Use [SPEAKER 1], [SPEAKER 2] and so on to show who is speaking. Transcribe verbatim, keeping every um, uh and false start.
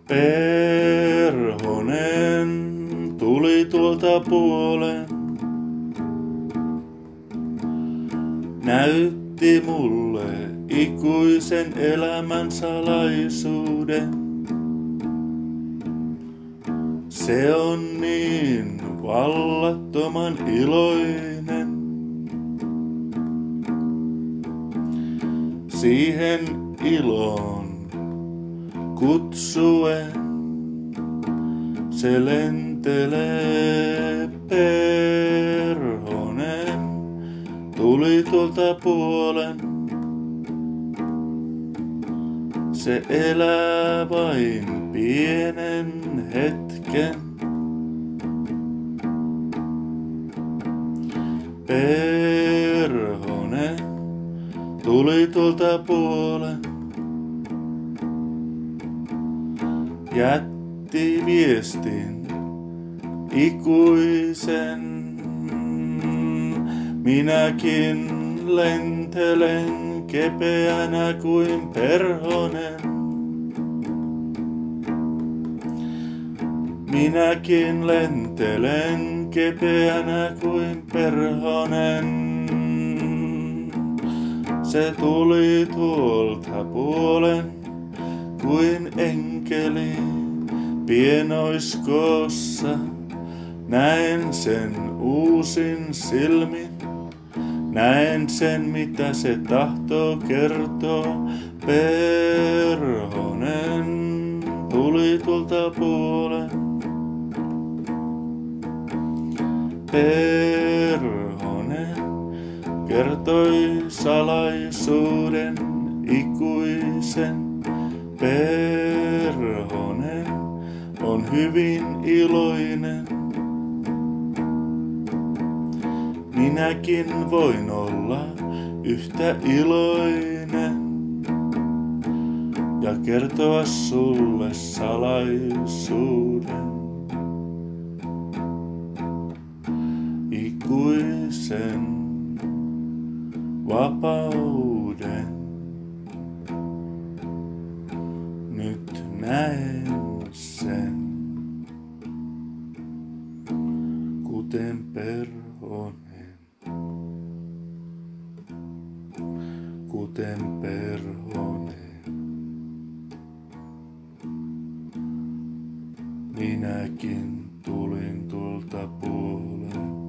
[SPEAKER 1] Perhonen tuli tuolta puolen, näytti mulle ikuisen elämän salaisuuden. Se on niin vallattoman iloinen. Siihen iloon kutsuen se lentelee. Perhonen tuli tuolta puolen. Se elää vain pienen hetken. Perhonen tuli tuolta puolen. Jätti viestin ikuisen. Minäkin lentelen kepeänä kuin perhonen. Minäkin lentelen kepeänä kuin perhonen. Se tuli tuolta puolen kuin enkeli pienoiskossa. Näen sen uusin silmin. Näen sen mitä se tahtoo kertoo. Perhonen tuli tuolta puolen. Perhonen kertoi salaisuuden ikuisen. Perhonen on hyvin iloinen. Minäkin voin olla yhtä iloinen ja kertoa sulle salaisuuden. Ikuisen vapauden. Nyt näen sen, kuten perhonen. Kuten perhonen. Minäkin tulin tuolta puolen.